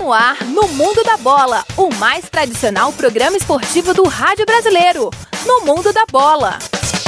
no ar, no Mundo da Bola, o mais tradicional programa esportivo do rádio brasileiro. No Mundo da Bola.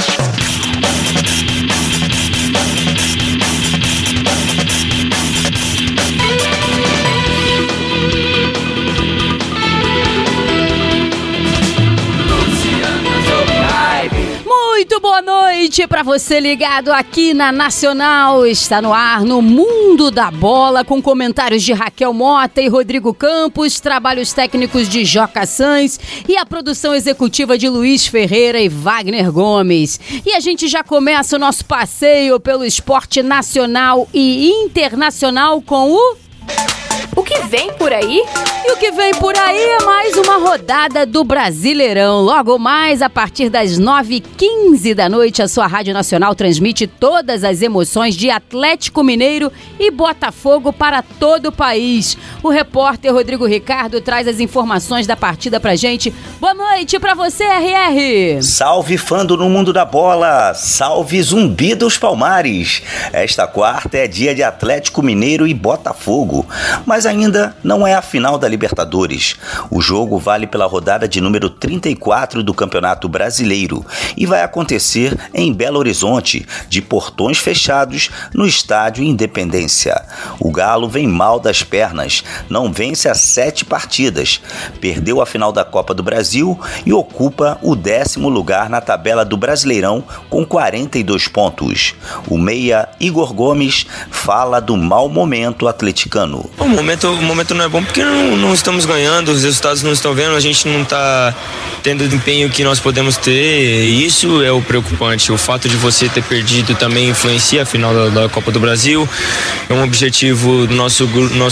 Muito boa noite para você ligado aqui na Nacional. Está no ar no Mundo da Bola, com comentários de Raquel Mota e Rodrigo Campos, trabalhos técnicos de Joca Sanz e a produção executiva de Luiz Ferreira e Wagner Gomes. E a gente já começa o nosso passeio pelo esporte nacional e internacional com O que vem por aí? E o que vem por aí é mais uma rodada do Brasileirão. Logo mais, a partir das 9h15 da noite, a sua Rádio Nacional transmite todas as emoções de Atlético Mineiro e Botafogo para todo o país. O repórter Rodrigo Ricardo traz as informações da partida pra gente. Boa noite pra você, RR! Salve, fando no Mundo da Bola! Salve, Zumbi dos Palmares! Esta quarta é dia de Atlético Mineiro e Botafogo. Mas ainda não é a final da Libertadores. O jogo vale pela rodada de número 34 do Campeonato Brasileiro e vai acontecer em Belo Horizonte, de portões fechados, no estádio Independência. O Galo vem mal das pernas, não vence há 7 partidas, perdeu a final da Copa do Brasil e ocupa o 10º lugar na tabela do Brasileirão com 42 pontos. O meia Igor Gomes fala do mau momento atleticano. O momento não é bom porque não estamos ganhando, os resultados não estão vendo, a gente não está tendo o desempenho que nós podemos ter, e isso é o preocupante. O fato de você ter perdido também influencia a final da Copa do Brasil. É um objetivo do nosso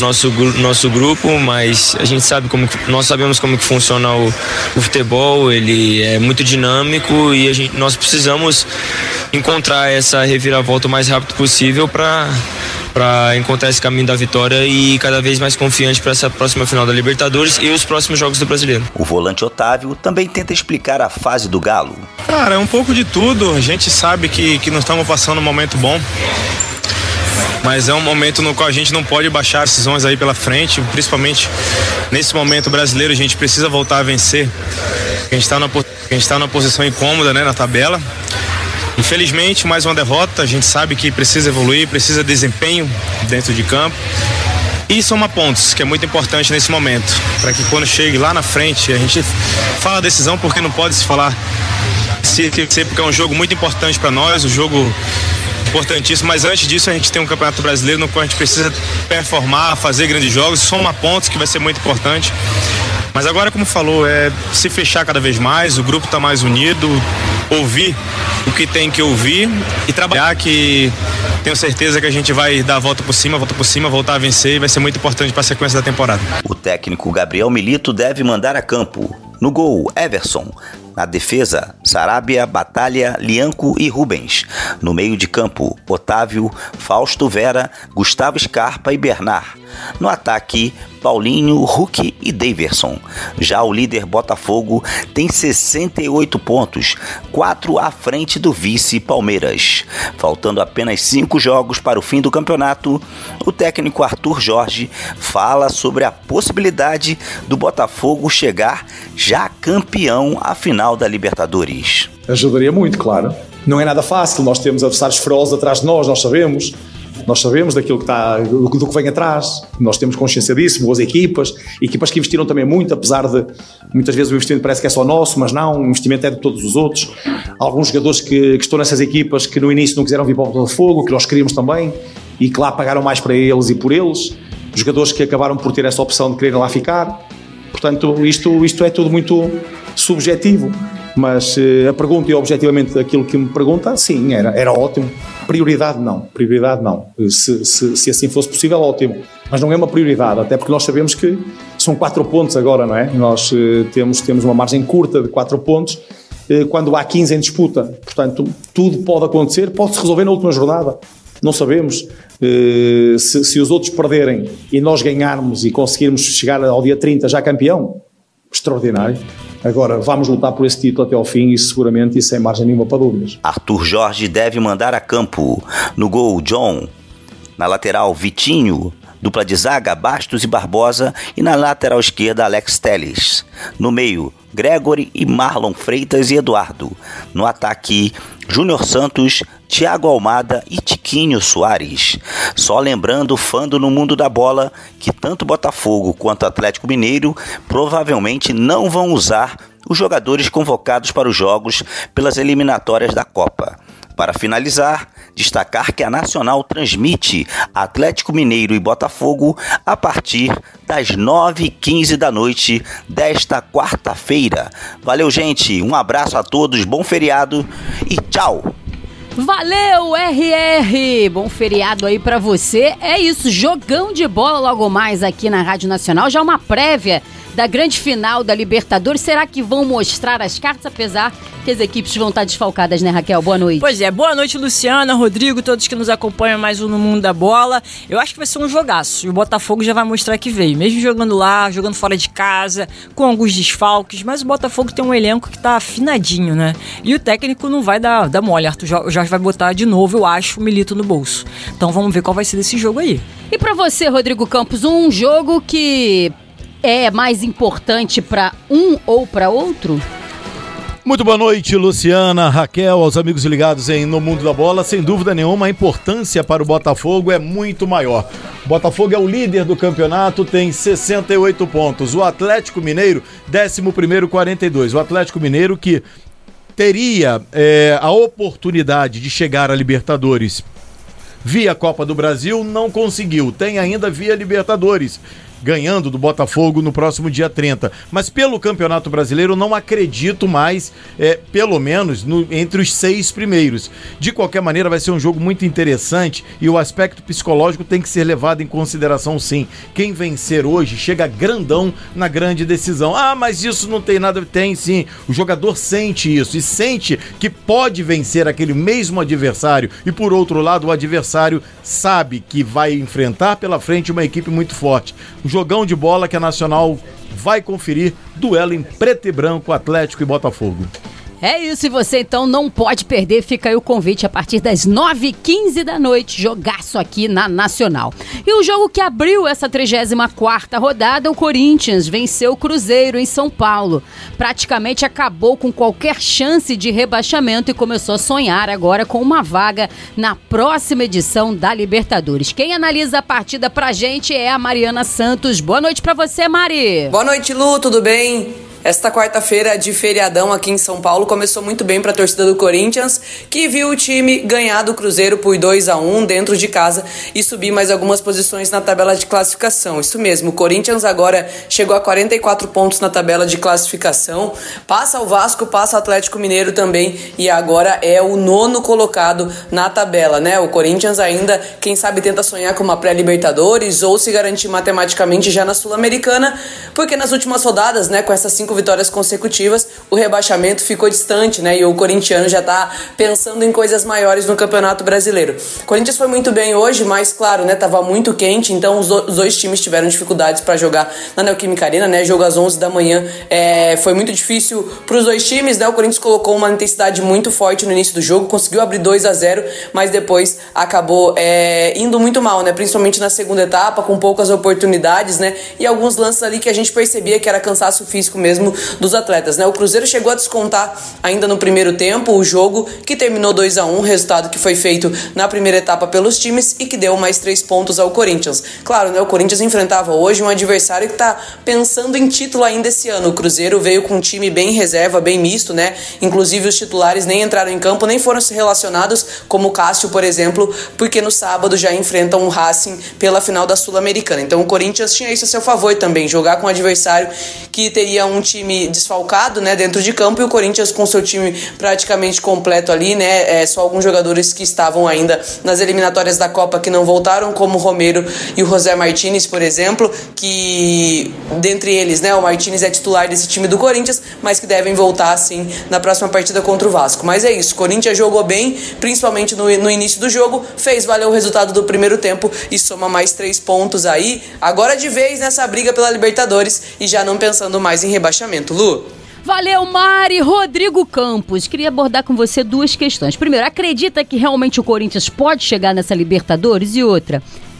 grupo, mas a gente sabe nós sabemos como que funciona o futebol. Ele é muito dinâmico e nós precisamos encontrar essa reviravolta o mais rápido possível para encontrar esse caminho da vitória e cada vez mais confiante para essa próxima final da Libertadores e os próximos jogos do Brasileiro. O volante Otávio também tenta explicar a fase do Galo. Cara, é um pouco de tudo. A gente sabe que não estamos passando um momento bom, mas é um momento no qual a gente não pode baixar decisões aí pela frente, principalmente nesse momento brasileiro. A gente precisa voltar a vencer. A gente está numa posição incômoda, né, na tabela. Infelizmente, mais uma derrota. A gente sabe que precisa evoluir, precisa de desempenho dentro de campo. E soma pontos, que é muito importante nesse momento, para que quando chegue lá na frente, a gente fala decisão, porque não pode se falar porque é um jogo muito importante para nós, um jogo importantíssimo, mas antes disso a gente tem um Campeonato Brasileiro no qual a gente precisa performar, fazer grandes jogos, soma pontos, que vai ser muito importante. Mas agora, como falou, é se fechar cada vez mais, o grupo está mais unido, ouvir o que tem que ouvir e trabalhar, que tenho certeza que a gente vai dar a volta por cima, voltar a vencer, e vai ser muito importante para a sequência da temporada. O técnico Gabriel Milito deve mandar a campo. No gol, Everson. Na defesa, Sarabia, Batalha, Lianco e Rubens. No meio de campo, Otávio, Fausto Vera, Gustavo Scarpa e Bernard. No ataque, Paulinho, Hulk e Daverson. Já o líder Botafogo tem 68 pontos, 4 à frente do vice Palmeiras. Faltando apenas 5 jogos para o fim do campeonato, o técnico Arthur Jorge fala sobre a possibilidade do Botafogo chegar já campeão à final da Libertadores. Ajudaria muito, claro. Não é nada fácil, nós temos adversários ferozes atrás de nós sabemos daquilo do que vem atrás, nós temos consciência disso, boas equipas que investiram também muito, apesar de muitas vezes o investimento parece que é só nosso, mas não, o investimento é de todos os outros. Alguns jogadores que estão nessas equipas que no início não quiseram vir para o Botafogo, que nós queríamos também, e que lá pagaram mais para eles e por eles, jogadores que acabaram por ter essa opção de quererem lá ficar. Portanto, isto é tudo muito subjetivo, mas a pergunta e objetivamente aquilo que me pergunta, sim, era ótimo. Prioridade não. Se assim fosse possível, ótimo. Mas não é uma prioridade, até porque nós sabemos que são 4 pontos agora, não é? Nós temos uma margem curta de 4 pontos quando há 15 em disputa. Portanto, tudo pode acontecer, pode-se resolver na última jornada. Não sabemos. Se os outros perderem e nós ganharmos e conseguirmos chegar ao dia 30 já campeão, extraordinário. Agora, vamos lutar por esse título até ao fim e seguramente e sem margem nenhuma para dúvidas. Arthur Jorge deve mandar a campo. No gol, John. Na lateral, Vitinho. Dupla de zaga, Bastos e Barbosa, e na lateral esquerda, Alex Telles. No meio, Gregory e Marlon Freitas e Eduardo. No ataque, Júnior Santos, Thiago Almada e Tiquinho Soares. Só lembrando, fando no mundo da bola, que tanto Botafogo quanto Atlético Mineiro provavelmente não vão usar os jogadores convocados para os jogos pelas eliminatórias da Copa. Para finalizar, destacar que a Nacional transmite Atlético Mineiro e Botafogo a partir das 9h15 da noite desta quarta-feira. Valeu, gente. Um abraço a todos, bom feriado e tchau! Valeu, RR! Bom feriado aí pra você. É isso, jogão de bola logo mais aqui na Rádio Nacional. Já uma prévia da grande final da Libertadores. Será que vão mostrar as cartas, apesar que as equipes vão estar desfalcadas, né, Raquel? Boa noite. Pois é, boa noite, Luciana, Rodrigo, todos que nos acompanham mais um No Mundo da Bola. Eu acho que vai ser um jogaço, e o Botafogo já vai mostrar que veio, mesmo jogando lá, jogando fora de casa, com alguns desfalques, mas o Botafogo tem um elenco que tá afinadinho, né? E o técnico não vai dar mole, Arthur Jorge vai botar de novo, eu acho, o Milito no bolso. Então vamos ver qual vai ser desse jogo aí. E pra você, Rodrigo Campos, um jogo que é mais importante para um ou para outro? Muito boa noite, Luciana, Raquel, aos amigos ligados em No Mundo da Bola. Sem dúvida nenhuma, a importância para o Botafogo é muito maior. O Botafogo é o líder do campeonato, tem 68 pontos. O Atlético Mineiro, 11º, 42. O Atlético Mineiro que teria a oportunidade de chegar à Libertadores via Copa do Brasil, não conseguiu. Tem ainda via Libertadores, ganhando do Botafogo no próximo dia 30. Mas pelo Campeonato Brasileiro não acredito mais, pelo menos, entre os 6 primeiros. De qualquer maneira vai ser um jogo muito interessante e o aspecto psicológico tem que ser levado em consideração, sim. Quem vencer hoje chega grandão na grande decisão. Ah, mas isso não tem nada... Tem sim. O jogador sente isso e sente que pode vencer aquele mesmo adversário e, por outro lado, o adversário sabe que vai enfrentar pela frente uma equipe muito forte. Jogão de bola que a Nacional vai conferir, duelo em preto e branco, Atlético e Botafogo. É isso, e você então não pode perder, fica aí o convite a partir das 9h15 da noite, jogaço aqui na Nacional. E o jogo que abriu essa 34ª rodada, o Corinthians venceu o Cruzeiro em São Paulo. Praticamente acabou com qualquer chance de rebaixamento e começou a sonhar agora com uma vaga na próxima edição da Libertadores. Quem analisa a partida pra gente é a Mariana Santos. Boa noite pra você, Mari. Boa noite, Lu, tudo bem? Esta quarta-feira de feriadão aqui em São Paulo começou muito bem para a torcida do Corinthians, que viu o time ganhar do Cruzeiro por 2-1 dentro de casa e subir mais algumas posições na tabela de classificação. Isso mesmo, o Corinthians agora chegou a 44 pontos na tabela de classificação, passa o Vasco, passa o Atlético Mineiro também e agora é o 9º colocado na tabela, né? O Corinthians ainda, quem sabe, tenta sonhar com uma pré-Libertadores ou se garantir matematicamente já na Sul-Americana, porque nas últimas rodadas, né, com essas 5 vitórias consecutivas, o rebaixamento ficou distante, né? E o corintiano já tá pensando em coisas maiores no Campeonato Brasileiro. O Corinthians foi muito bem hoje, mas claro, né? Tava muito quente, então os dois times tiveram dificuldades para jogar na Neoquímica Arena, né? Jogo às 11 da manhã foi muito difícil pros dois times, né? O Corinthians colocou uma intensidade muito forte no início do jogo, conseguiu abrir 2-0, mas depois acabou indo muito mal, né? Principalmente na segunda etapa, com poucas oportunidades, né? E alguns lances ali que a gente percebia que era cansaço físico mesmo dos atletas, né? O Cruzeiro chegou a descontar ainda no primeiro tempo o jogo, que terminou 2-1, resultado que foi feito na primeira etapa pelos times e que deu mais 3 pontos ao Corinthians. Claro, né? O Corinthians enfrentava hoje um adversário que tá pensando em título ainda esse ano. O Cruzeiro veio com um time bem reserva, bem misto, né? Inclusive os titulares nem entraram em campo, nem foram relacionados, como o Cássio, por exemplo, porque no sábado já enfrentam o Racing pela final da Sul-Americana. Então o Corinthians tinha isso a seu favor também, jogar com um adversário que teria um time desfalcado, né, dentro de campo, e o Corinthians com seu time praticamente completo ali, né, só alguns jogadores que estavam ainda nas eliminatórias da Copa que não voltaram, como o Romero e o José Martínez, por exemplo, que dentre eles, né, o Martínez é titular desse time do Corinthians, mas que devem voltar sim na próxima partida contra o Vasco. Mas é isso, o Corinthians jogou bem, principalmente no início do jogo, fez valer o resultado do primeiro tempo e soma mais 3 pontos aí, agora de vez nessa briga pela Libertadores e já não pensando mais em rebaixamento. Lu. Valeu, Mari. Rodrigo Campos, queria abordar com você 2 questões. Primeiro, acredita que realmente o Corinthians pode chegar nessa Libertadores? E outra,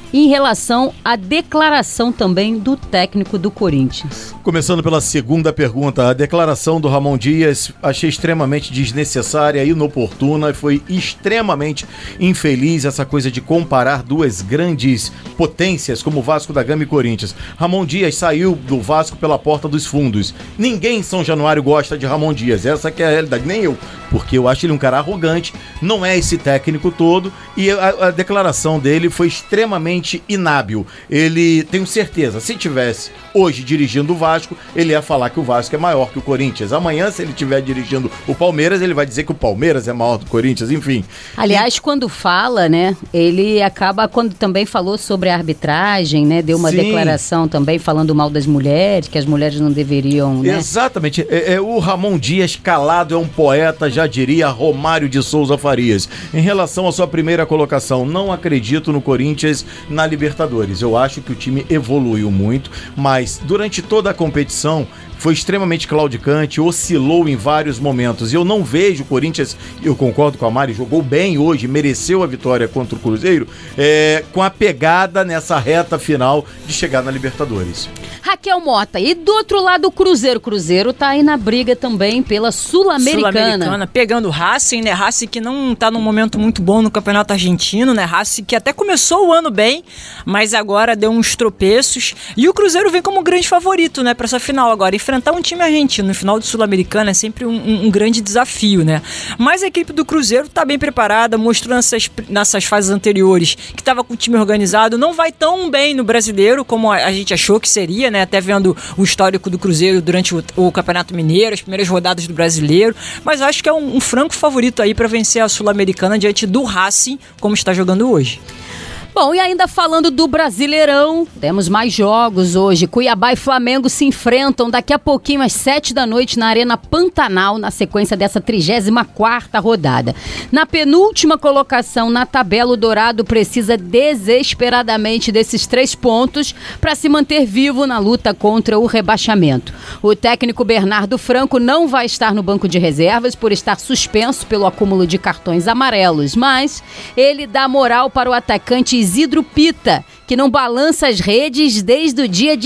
em relação à declaração também do técnico do Corinthians. Começando pela segunda pergunta, a declaração do Ramon Dias achei extremamente desnecessária, inoportuna, foi extremamente infeliz essa coisa de comparar duas grandes potências como Vasco da Gama e Corinthians. Ramon Dias saiu do Vasco pela porta dos fundos. Ninguém em São Januário gosta de Ramon Dias, essa que é a realidade, nem eu, porque eu acho ele um cara arrogante, não é esse técnico todo, e a declaração dele foi extremamente inábil. Ele, tenho certeza, se tivesse hoje dirigindo o Vasco, ele ia falar que o Vasco é maior que o Corinthians. Amanhã, se ele estiver dirigindo o Palmeiras, ele vai dizer que o Palmeiras é maior do Corinthians, enfim. Aliás, quando fala, né, ele acaba, quando também falou sobre a arbitragem, né, deu uma declaração também falando mal das mulheres, que as mulheres não deveriam, né? Exatamente. O Ramon Dias, calado, é um poeta, já diria Romário de Souza Farias. Em relação à sua primeira colocação, não acredito no Corinthians na Libertadores. Eu acho que o time evoluiu muito, mas durante toda a competição foi extremamente claudicante, oscilou em vários momentos. E eu não vejo o Corinthians, eu concordo com a Mari, jogou bem hoje, mereceu a vitória contra o Cruzeiro, com a pegada nessa reta final de chegar na Libertadores. Raquel Mota, e do outro lado o Cruzeiro. O Cruzeiro tá aí na briga também pela Sul-Americana. Pegando o Racing, né? Racing que não tá num momento muito bom no Campeonato Argentino, né? Racing que até começou o ano bem, mas agora deu uns tropeços. E o Cruzeiro vem como grande favorito, né? Pra essa final agora. Enfrentar um time argentino no final do Sul-Americana é sempre um grande desafio, né? Mas a equipe do Cruzeiro tá bem preparada, mostrou nessas fases anteriores que tava com o time organizado, não vai tão bem no Brasileiro como a gente achou que seria, né? Até vendo o histórico do Cruzeiro durante o Campeonato Mineiro, as primeiras rodadas do Brasileiro, mas acho que é um franco favorito aí para vencer a Sul-Americana diante do Racing, como está jogando hoje. Bom, e ainda falando do Brasileirão, temos mais jogos hoje. Cuiabá e Flamengo se enfrentam daqui a pouquinho às 19h na Arena Pantanal, na sequência dessa 34ª rodada. Na penúltima colocação na tabela, o Dourado precisa desesperadamente desses 3 pontos para se manter vivo na luta contra o rebaixamento. O técnico Bernardo Franco não vai estar no banco de reservas por estar suspenso pelo acúmulo de cartões amarelos, mas ele dá moral para o atacante Isidro Pita, que não balança as redes desde o dia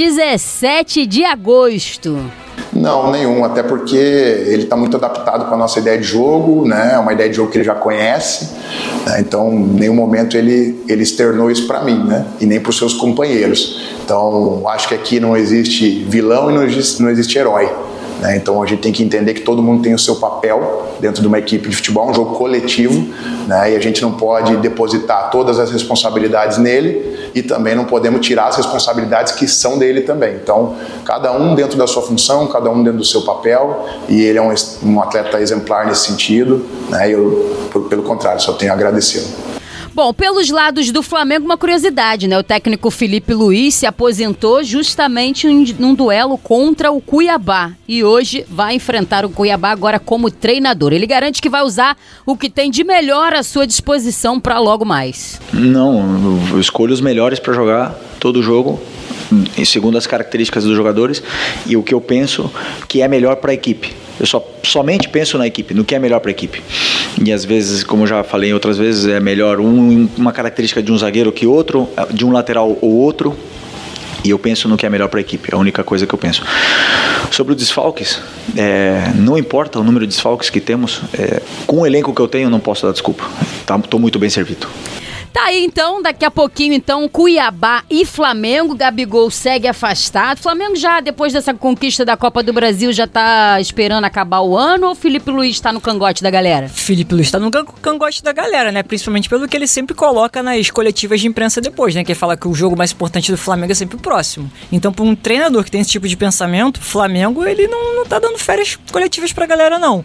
17 de agosto. Não, nenhum, até porque ele está muito adaptado com a nossa ideia de jogo, né? É uma ideia de jogo que ele já conhece, né? Então em nenhum momento ele externou isso para mim, né? E nem para os seus companheiros. Então acho que aqui não existe vilão e não existe herói. Então a gente tem que entender que todo mundo tem o seu papel dentro de uma equipe de futebol, um jogo coletivo, né? E a gente não pode depositar todas as responsabilidades nele e também não podemos tirar as responsabilidades que são dele também. Então cada um dentro da sua função, cada um dentro do seu papel, e ele é um atleta exemplar nesse sentido, né? Eu, pelo contrário, só tenho a agradecê-lo. Bom, pelos lados do Flamengo, uma curiosidade, né? O técnico Felipe Luiz se aposentou justamente num duelo contra o Cuiabá e hoje vai enfrentar o Cuiabá agora como treinador. Ele garante que vai usar o que tem de melhor à sua disposição para logo mais. Não, eu escolho os melhores para jogar todo jogo, segundo as características dos jogadores e o que eu penso que é melhor para a equipe. Eu somente penso na equipe, no que é melhor para a equipe. E às vezes, como eu já falei outras vezes, é melhor uma característica de um zagueiro que outro, de um lateral ou outro. E eu penso no que é melhor para a equipe, é a única coisa que eu penso. Sobre os desfalques, não importa o número de desfalques que temos, com o elenco que eu tenho, não posso dar desculpa. Estou muito bem servido. Tá aí então, daqui a pouquinho então, Cuiabá e Flamengo. Gabigol segue afastado. Flamengo já, depois dessa conquista da Copa do Brasil, já tá esperando acabar o ano, ou o Felipe Luiz tá no cangote da galera? Felipe Luiz tá no cangote da galera, né? Principalmente pelo que ele sempre coloca nas coletivas de imprensa depois, né? Que ele fala que o jogo mais importante do Flamengo é sempre o próximo. Então, para um treinador que tem esse tipo de pensamento, Flamengo, ele não tá dando férias coletivas pra galera, não.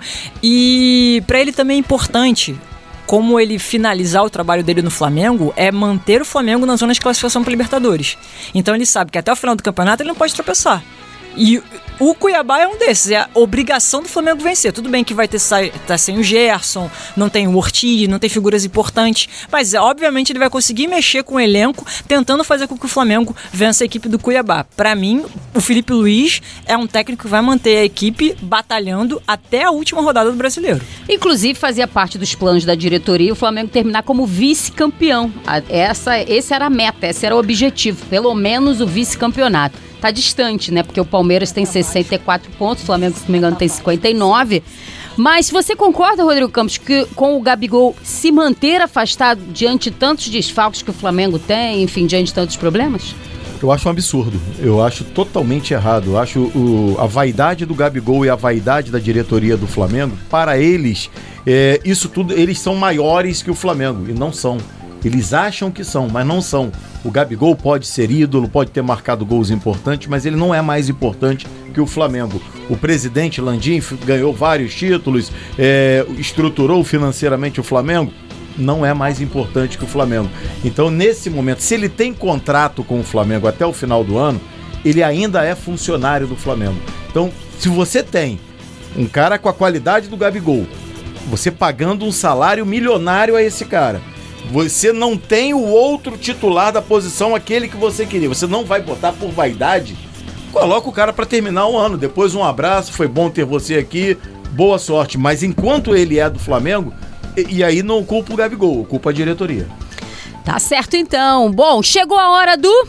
E pra ele também é importante, como ele finalizar o trabalho dele no Flamengo, é manter o Flamengo na zona de classificação para Libertadores. Então ele sabe que até o final do campeonato ele não pode tropeçar. E o Cuiabá é um desses, é a obrigação do Flamengo vencer. Tudo bem que vai tá sem o Gerson, não tem o Ortiz, não tem figuras importantes, mas obviamente ele vai conseguir mexer com o elenco, tentando fazer com que o Flamengo vença a equipe do Cuiabá. Para mim, o Felipe Luiz é um técnico que vai manter a equipe batalhando até a última rodada do Brasileiro. Inclusive, fazia parte dos planos da diretoria o Flamengo terminar como vice-campeão. Esse era a meta, esse era o objetivo, pelo menos o vice-campeonato. Tá distante, né? Porque o Palmeiras tem 64 pontos, o Flamengo, se não me engano, tem 59. Mas você concorda, Rodrigo Campos, que com o Gabigol se manter afastado diante de tantos desfalques que o Flamengo tem, enfim, diante de tantos problemas? Eu acho um absurdo, eu acho totalmente errado. Eu acho a vaidade do Gabigol e a vaidade da diretoria do Flamengo, para eles, isso tudo, eles são maiores que o Flamengo, e não são. Eles acham que são, mas não são. O Gabigol pode ser ídolo, pode ter marcado gols importantes, mas ele não é mais importante que o Flamengo. O presidente Landim ganhou vários títulos, estruturou financeiramente o Flamengo, não é mais importante que o Flamengo. Então, nesse momento, se ele tem contrato com o Flamengo até o final do ano, ele ainda é funcionário do Flamengo. Então, se você tem um cara com a qualidade do Gabigol, você pagando um salário milionário a esse cara, você não tem o outro titular da posição, aquele que você queria. Você não vai botar por vaidade. Coloca o cara para terminar o ano. Depois um abraço, foi bom ter você aqui, boa sorte. Mas enquanto ele é do Flamengo, e aí não culpa o Gabigol, culpa a diretoria. Tá certo então. Bom, chegou a hora do...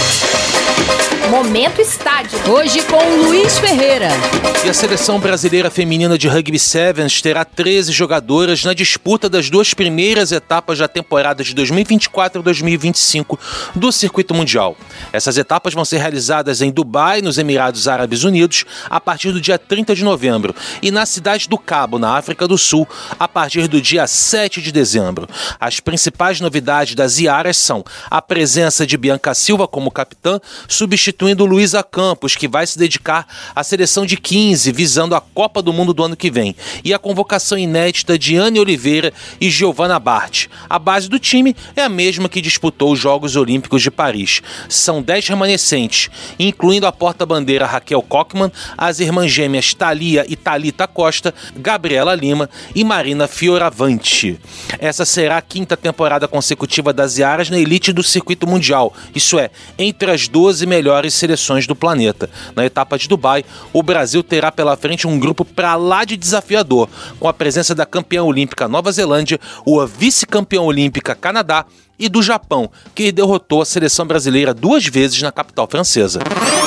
Momento Estádio. Hoje com Luiz Ferreira. E a seleção brasileira feminina de rugby sevens terá 13 jogadoras na disputa das duas primeiras etapas da temporada de 2024 e 2025 do Circuito Mundial. Essas etapas vão ser realizadas em Dubai, nos Emirados Árabes Unidos, a partir do dia 30 de novembro e na cidade do Cabo, na África do Sul, a partir do dia 7 de dezembro. As principais novidades das Iaras são a presença de Bianca Silva como capitã, substituindo Luísa Campos, que vai se dedicar à seleção de 15, visando a Copa do Mundo do ano que vem, e a convocação inédita de Anne Oliveira e Giovanna Bart. A base do time é a mesma que disputou os Jogos Olímpicos de Paris. São 10 remanescentes, incluindo a porta-bandeira Raquel Kochmann, as irmãs gêmeas Thalia e Thalita Costa, Gabriela Lima e Marina Fioravanti. Essa será a 5ª temporada consecutiva das Iaras na elite do Circuito Mundial, isso é, entre as 12 melhores seleções do planeta. Na etapa de Dubai, o Brasil terá pela frente um grupo pra lá de desafiador, com a presença da campeã olímpica Nova Zelândia, o vice-campeã olímpica Canadá e do Japão, que derrotou a seleção brasileira 2 vezes na capital francesa.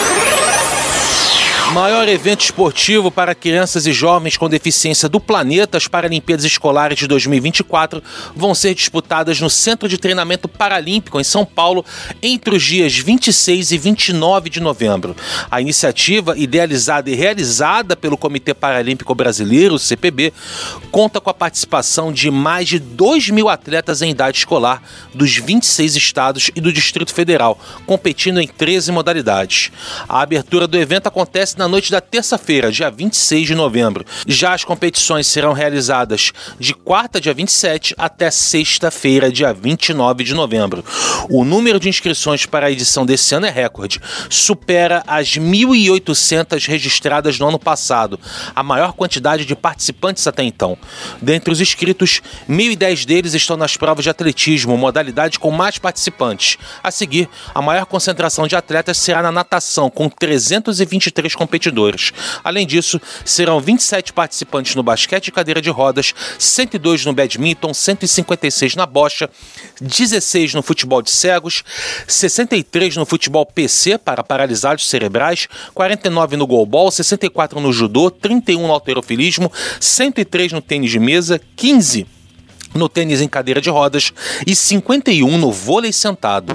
Maior evento esportivo para crianças e jovens com deficiência do planeta, as Paralimpíadas Escolares de 2024 vão ser disputadas no Centro de Treinamento Paralímpico, em São Paulo, entre os dias 26 e 29 de novembro. A iniciativa, idealizada e realizada pelo Comitê Paralímpico Brasileiro, o CPB, conta com a participação de mais de 2.000 atletas em idade escolar dos 26 estados e do Distrito Federal, competindo em 13 modalidades. A abertura do evento acontece na noite da terça-feira, dia 26 de novembro. Já as competições serão realizadas de quarta, dia 27, até sexta-feira, dia 29 de novembro. O número de inscrições para a edição desse ano é recorde. Supera as 1.800 registradas no ano passado, a maior quantidade de participantes até então. Dentre os inscritos, 1.010 deles estão nas provas de atletismo, modalidade com mais participantes. A seguir, a maior concentração de atletas será na natação, com 323 competidores. Além disso, serão 27 participantes no basquete e cadeira de rodas, 102 no badminton, 156 na bocha, 16 no futebol de cegos, 63 no futebol PC para paralisados cerebrais, 49 no goalball, 64 no judô, 31 no halterofilismo, 103 no tênis de mesa, 15 no tênis em cadeira de rodas e 51 no vôlei sentado.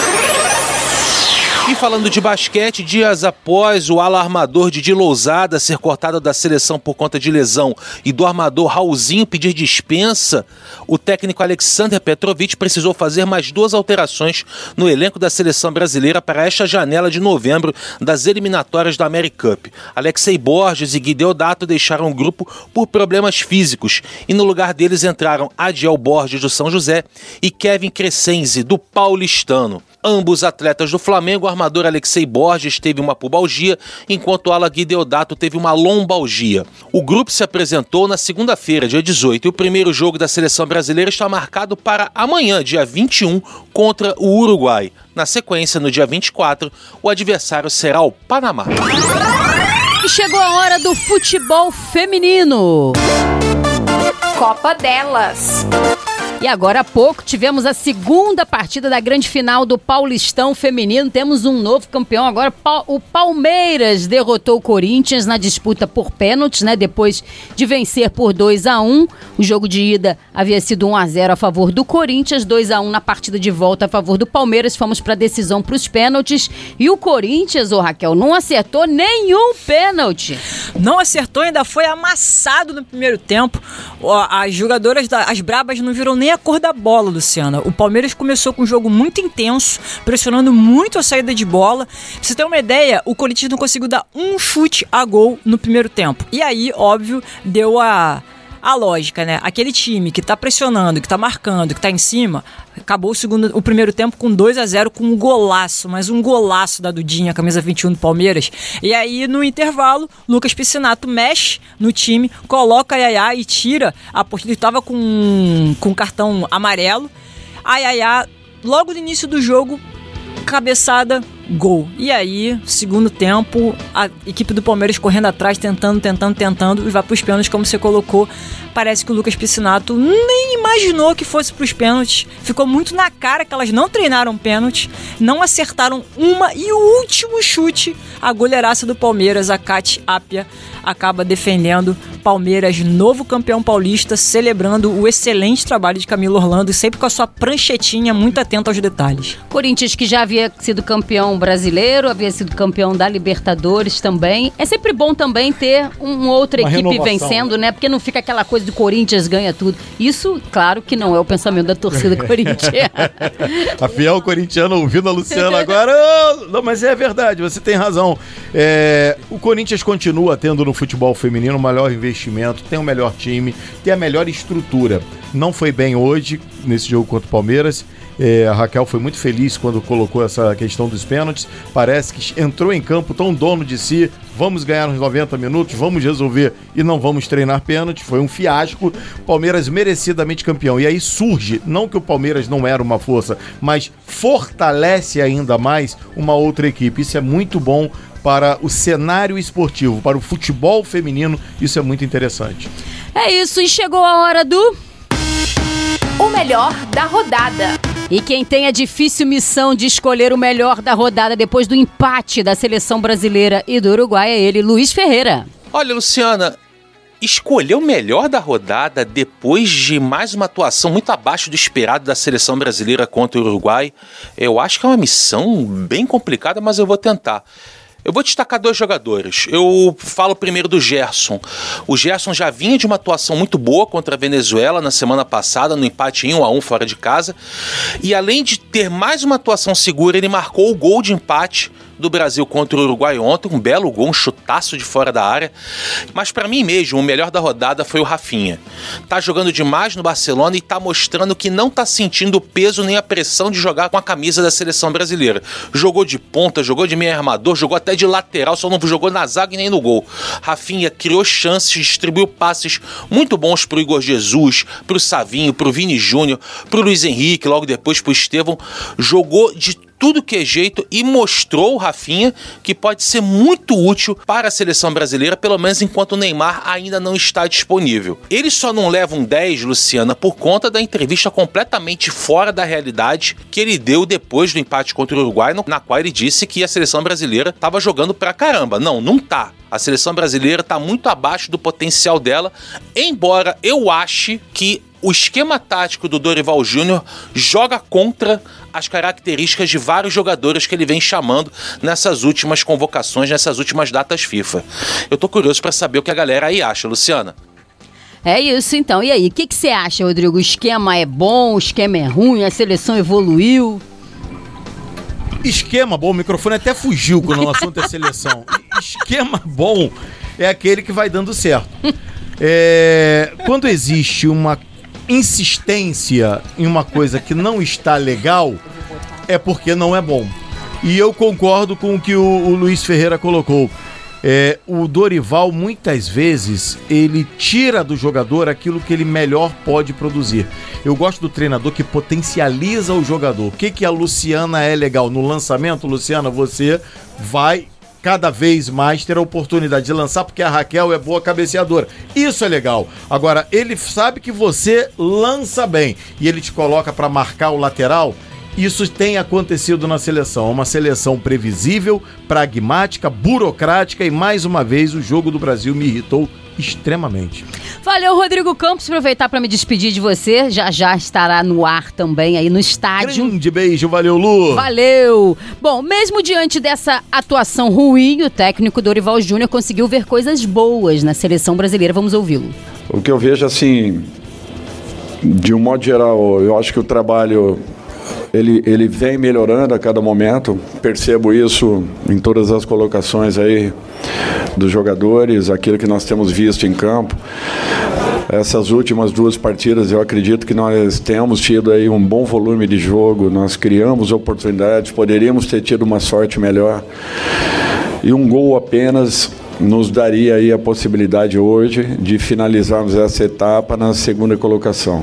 E falando de basquete, dias após o ala armador Didi Lousada ser cortado da seleção por conta de lesão e do armador Raulzinho pedir dispensa, o técnico Alexander Petrovic precisou fazer mais 2 alterações no elenco da seleção brasileira para esta janela de novembro das eliminatórias da America Cup. Alexei Borges e Gui Deodato deixaram o grupo por problemas físicos e no lugar deles entraram Adiel Borges do São José e Kevin Crescenzi do Paulistano. Ambos atletas do Flamengo armaram armador Alexei Borges teve uma pubalgia, enquanto o ala Gui Deodato teve uma lombalgia. O grupo se apresentou na segunda-feira, dia 18, e o primeiro jogo da seleção brasileira está marcado para amanhã, dia 21, contra o Uruguai. Na sequência, no dia 24, o adversário será o Panamá. E chegou a hora do futebol feminino. Copa delas. E agora há pouco tivemos a segunda partida da grande final do Paulistão Feminino. Temos um novo campeão agora. O Palmeiras derrotou o Corinthians na disputa por pênaltis, né? Depois de vencer por 2-1. O jogo de ida havia sido 1-0 a favor do Corinthians, 2-1 na partida de volta a favor do Palmeiras. Fomos para a decisão para os pênaltis. E o Corinthians, Raquel, não acertou nenhum pênalti. Não acertou, ainda foi amassado no primeiro tempo. As jogadoras, as brabas, não viram nem a cor da bola, Luciana. O Palmeiras começou com um jogo muito intenso, pressionando muito a saída de bola. Pra você ter uma ideia, o Corinthians não conseguiu dar um chute a gol no primeiro tempo. E aí, óbvio, deu a lógica, né? Aquele time que tá pressionando, que tá marcando, que tá em cima, acabou o primeiro tempo com 2-0, com um golaço, mas um golaço da Dudinha, camisa 21 do Palmeiras. E aí, no intervalo, Lucas Piscinato mexe no time, coloca a Yaya e tira a partida que tava com cartão amarelo. A Yaya, logo no início do jogo, cabeçada, gol. E aí, segundo tempo, a equipe do Palmeiras correndo atrás, tentando, e vai pros pênaltis, como você colocou. Parece que o Lucas Piscinato nem imaginou que fosse pros pênaltis. Ficou muito na cara que elas não treinaram pênalti, não acertaram uma, e o último chute, a goleiraça do Palmeiras, a Cate Apia, acaba defendendo. Palmeiras, novo campeão paulista, celebrando o excelente trabalho de Camilo Orlando, sempre com a sua pranchetinha muito atenta aos detalhes. Corinthians, que já havia sido campeão brasileiro, havia sido campeão da Libertadores também. É sempre bom também ter uma outra equipe renovação, vencendo, né? Porque não fica aquela coisa do Corinthians ganha tudo. Isso, claro que não é o pensamento da torcida corintiana. A fiel corintiana ouvindo a Luciana agora. Não, mas é verdade, você tem razão. O Corinthians continua tendo no futebol feminino o maior investimento, tem o melhor time, tem a melhor estrutura. Não foi bem hoje, nesse jogo contra o Palmeiras. A Raquel foi muito feliz quando colocou essa questão dos pênaltis. Parece que entrou em campo tão dono de si. Vamos ganhar nos 90 minutos, vamos resolver e não vamos treinar pênalti. Foi um fiasco. Palmeiras merecidamente campeão. E aí surge, não que o Palmeiras não era uma força, mas fortalece ainda mais uma outra equipe. Isso é muito bom para o cenário esportivo, para o futebol feminino. Isso é muito interessante. É isso, e chegou a hora do... O melhor da rodada. E quem tem a difícil missão de escolher o melhor da rodada depois do empate da seleção brasileira e do Uruguai é ele, Luiz Ferreira. Olha, Luciana, escolher o melhor da rodada depois de mais uma atuação muito abaixo do esperado da seleção brasileira contra o Uruguai, eu acho que é uma missão bem complicada, mas eu vou tentar. Eu vou destacar dois jogadores. Eu falo primeiro do Gerson. O Gerson já vinha de uma atuação muito boa contra a Venezuela na semana passada, no empate em 1-1 fora de casa. E além de ter mais uma atuação segura, ele marcou o gol de empate do Brasil contra o Uruguai ontem, um belo gol, um chutaço de fora da área. Mas para mim mesmo, o melhor da rodada foi o Rafinha. Tá jogando demais no Barcelona e tá mostrando que não tá sentindo o peso nem a pressão de jogar com a camisa da seleção brasileira. Jogou de ponta, jogou de meio armador, jogou até de lateral, só não jogou na zaga e nem no gol. Rafinha criou chances, distribuiu passes muito bons pro Igor Jesus, pro Savinho, pro Vini Júnior, pro Luiz Henrique, logo depois pro Estevão. Jogou de tudo que é jeito e mostrou o Rafinha que pode ser muito útil para a seleção brasileira, pelo menos enquanto o Neymar ainda não está disponível. Ele só não leva um 10, Luciana, por conta da entrevista completamente fora da realidade que ele deu depois do empate contra o Uruguai, na qual ele disse que a seleção brasileira estava jogando pra caramba. Não tá. A seleção brasileira está muito abaixo do potencial dela, embora eu ache que o esquema tático do Dorival Júnior joga contra as características de vários jogadores que ele vem chamando nessas últimas convocações, nessas últimas datas FIFA. Eu tô curioso para saber o que a galera aí acha, Luciana. É isso então. E aí, o que você acha, Rodrigo? O esquema é bom, o esquema é ruim, a seleção evoluiu? Esquema bom, o microfone até fugiu quando o assunto é seleção. Esquema bom é aquele que vai dando certo. Quando existe uma insistência em uma coisa que não está legal, é porque não é bom. E eu concordo com o que o Luiz Ferreira colocou. O Dorival, muitas vezes, ele tira do jogador aquilo que ele melhor pode produzir. Eu gosto do treinador que potencializa o jogador. O que a Luciana é legal? No lançamento, Luciana, você vai cada vez mais ter a oportunidade de lançar, porque a Raquel é boa cabeceadora. Isso é legal. Agora, ele sabe que você lança bem e ele te coloca para marcar o lateral. Isso tem acontecido na seleção. Uma seleção previsível, pragmática, burocrática e, mais uma vez, o jogo do Brasil me irritou extremamente. Valeu, Rodrigo Campos. Aproveitar para me despedir de você. Já estará no ar também aí no estádio. Grande beijo, valeu, Lu. Valeu. Bom, mesmo diante dessa atuação ruim, o técnico Dorival Júnior conseguiu ver coisas boas na seleção brasileira. Vamos ouvi-lo. O que eu vejo, assim, de um modo geral, eu acho que o trabalho ele vem melhorando a cada momento. Percebo isso em todas as colocações aí dos jogadores, aquilo que nós temos visto em campo. Essas últimas 2 partidas, eu acredito que nós temos tido aí um bom volume de jogo, nós criamos oportunidades, poderíamos ter tido uma sorte melhor. E um gol apenas nos daria aí a possibilidade hoje de finalizarmos essa etapa na segunda colocação.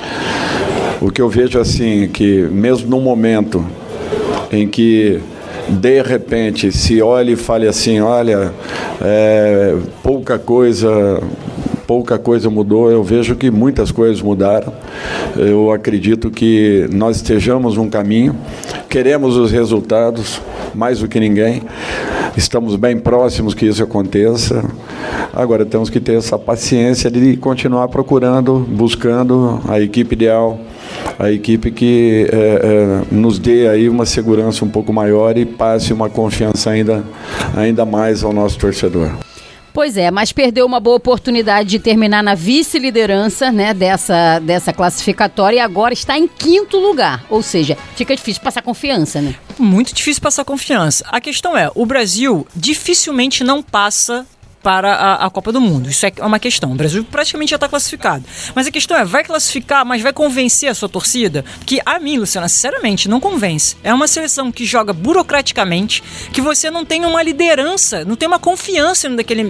O que eu vejo assim, que mesmo no momento em que de repente se olha e fale assim, olha, pouca coisa mudou, eu vejo que muitas coisas mudaram. Eu acredito que nós estejamos num caminho, queremos os resultados mais do que ninguém, estamos bem próximos que isso aconteça. Agora temos que ter essa paciência de continuar procurando, buscando a equipe ideal, a equipe que nos dê aí uma segurança um pouco maior e passe uma confiança ainda mais ao nosso torcedor. Pois é, mas perdeu uma boa oportunidade de terminar na vice-liderança, né, dessa classificatória, e agora está em 5º lugar. Ou seja, fica difícil passar confiança, né? Muito difícil passar confiança. A questão é, o Brasil dificilmente não passa para a Copa do Mundo. Isso é uma questão. O Brasil praticamente já está classificado. Mas a questão é, vai classificar, mas vai convencer a sua torcida? Porque a mim, Luciana, sinceramente, não convence. É uma seleção que joga burocraticamente, que você não tem uma liderança, não tem uma confiança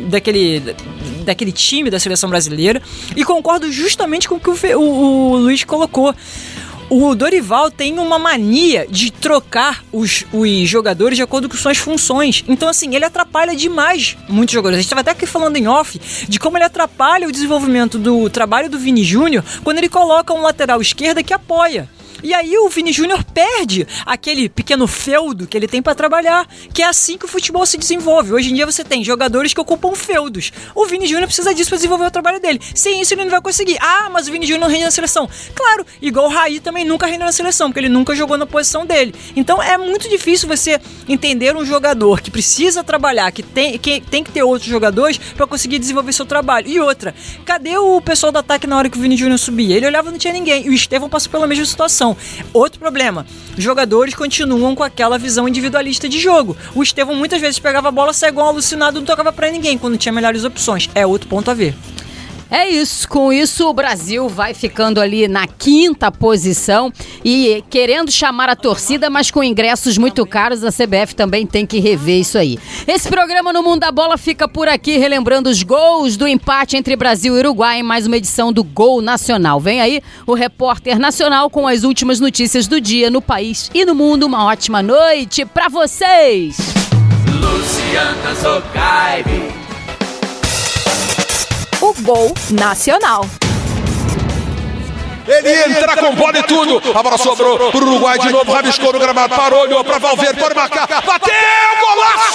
daquele time da seleção brasileira. E concordo justamente com o que o Luiz colocou. O Dorival tem uma mania de trocar os jogadores de acordo com suas funções. Então, assim, ele atrapalha demais muitos jogadores. A gente estava até aqui falando em off de como ele atrapalha o desenvolvimento do trabalho do Vini Júnior quando ele coloca um lateral esquerda que apoia. E aí o Vini Júnior perde aquele pequeno feudo que ele tem para trabalhar, que é assim que o futebol se desenvolve. Hoje em dia você tem jogadores que ocupam feudos. O Vini Júnior precisa disso para desenvolver o trabalho dele. Sem isso ele não vai conseguir. Ah, mas o Vini Júnior não rende na seleção. Claro, igual o Raí também nunca rende na seleção, porque ele nunca jogou na posição dele. Então é muito difícil você entender um jogador que precisa trabalhar, que tem que ter outros jogadores para conseguir desenvolver seu trabalho. E outra, cadê o pessoal do ataque na hora que o Vini Júnior subia? Ele olhava e não tinha ninguém. E o Estevão passou pela mesma situação. Outro problema, os jogadores continuam com aquela visão individualista de jogo. O Estevão muitas vezes pegava a bola, saia igual um alucinado, não tocava pra ninguém quando tinha melhores opções. É outro ponto a ver. É isso, com isso o Brasil vai ficando ali na 5ª posição e querendo chamar a torcida, mas com ingressos muito caros, a CBF também tem que rever isso aí. Esse programa No Mundo da Bola fica por aqui, relembrando os gols do empate entre Brasil e Uruguai em mais uma edição do Gol Nacional. Vem aí o repórter nacional com as últimas notícias do dia no país e no mundo. Uma ótima noite pra vocês! Luciana Zocaibe. O Gol Nacional. Ele entra com bola e tudo. A bola sobrou pro Uruguai de novo. Rabiscou no gramado. Parou, olhou pra Valverde. Pode marcar. Bateu! Golaço!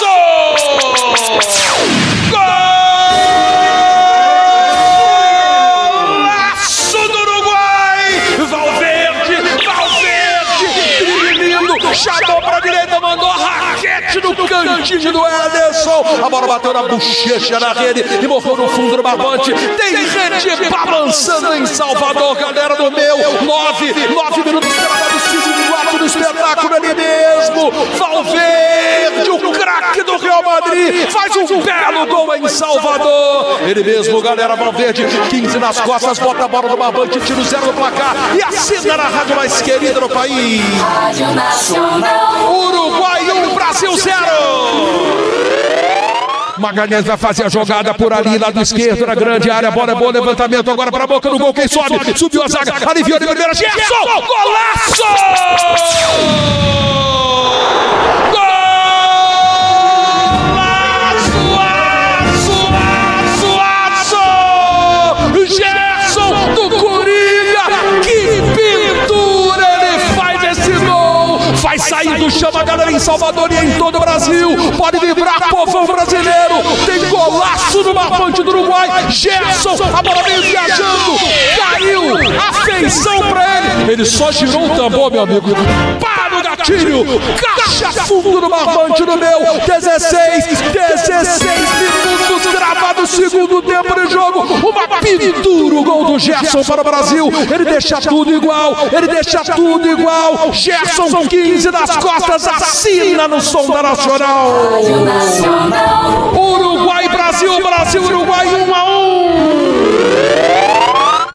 Golaço do Uruguai! Valverde! Lindo! Chamou pra direita, mandou a raquete no cantinho do Ederson. A bola bateu na bochecha da rede e morreu no fundo do barbante. Tem rede balançando em Salvador, galera do meu. 9 minutos para o segundo ato do espetáculo ali mesmo. Valverde, o craque do Real Madrid. Madrid, faz um belo gol em Salvador. Ele mesmo, galera, Valverde, 15 nas costas, bota a bola no barbante, tira o 0 no placar e assina na rádio mais querida do país. Rádio Nacional. Uruguai 1, Brasil 0. Magalhães vai fazer a jogada por ali, lado esquerdo, na grande área, bola é boa, levantamento agora para a boca do gol, quem sobe? Subiu a zaga, aliviou de primeira, Gerson, golaço! Gerson do Coringa, que pintura ele faz esse gol, vai sair do chão a galera em Salvador e em todo o Brasil, pode vibrar povão brasileiro, tem golaço no barbante do Uruguai, Gerson, a bola veio viajando, caiu, afeição pra ele só girou o tambor, meu amigo, para o gatilho, caixa fundo no barbante do meu, 16 minutos gravado, segundo tempo de jogo, uma pintura, o gol do Gerson para o Brasil, ele deixa tudo igual, Gerson 15 nas costas, assina no som da Nacional. Uruguai, Brasil, Uruguai 1-1.